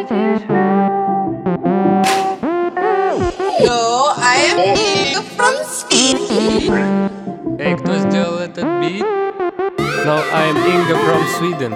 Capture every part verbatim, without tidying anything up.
No, I am Inga from Sweden. Эй, кто сделал этот бит? No, I am Inga from Sweden.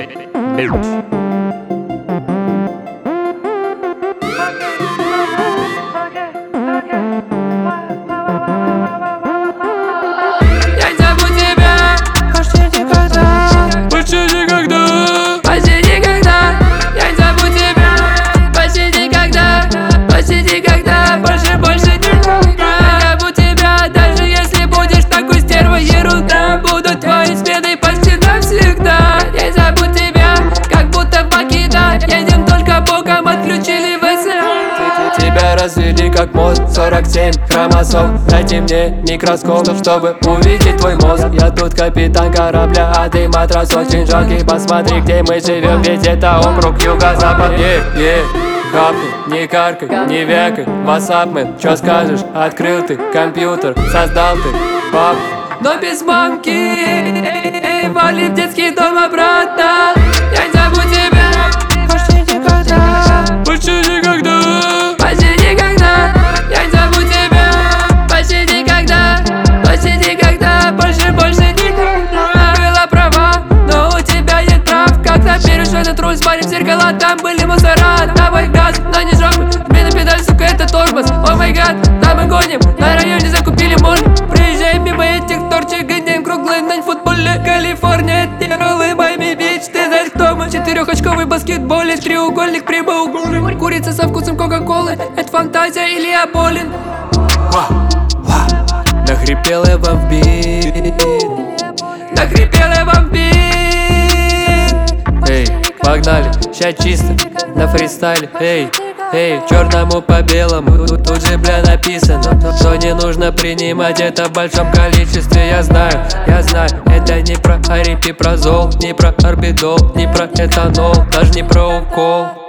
Я не забуду тебя почти никогда, Больше никогда, почти никогда. Я не забуду тебя почти никогда, почти никогда, больше, больше никогда. Я не забуду тебя, даже если будешь такой стервой, ерунда. Буду твоей сменой почти навсегда. Я не забуду тебя, как будто покида. Едем только боком, отключили ВСА. тебя развели как мост, сорок семь хромосом. Дайте мне микроскоп, чтобы увидеть твой мозг. Я тут капитан корабля, а ты матрос очень жалкий. Посмотри, где мы живем, ведь это округ юго-запад. Е, е, хапни, не каркай, не вякай. Васапмен, чё скажешь? Открыл ты компьютер, создал ты пап. Но без мамки, эй, вали в детский дом обратно. Я не забуду тебя почти никогда, Больше никогда, почти никогда. Я не забуду тебя почти никогда, почти никогда, больше, больше никогда. Была права, но у тебя нет прав. Когда перешённый трус, смотрим в зеркала, там были мусора. Давай газ, но не жопы, мне на педаль, сука, это тормоз. О май гад, да мы гоним, на районе закупили морг. Приезжаем мимо этих торчек, гоняем круглый на футболе. Калифорния, это роллы, Майами-Бич, ты знаешь, кто мы? Четырехочковый баскетболе, треугольник прямоугольный. Курица со вкусом кока-колы, это фантазия или я болен? нахрипел я вам в бит. Нахрипел я вам бит. Эй, погнали, ща чисто, на фристайле. Эй, эй, черному по белому, тут, тут же, бля, написано, что не нужно принимать это в большом количестве. Я знаю, я знаю, это не про арипипразол, не про орбидол, не про этанол, даже не про укол.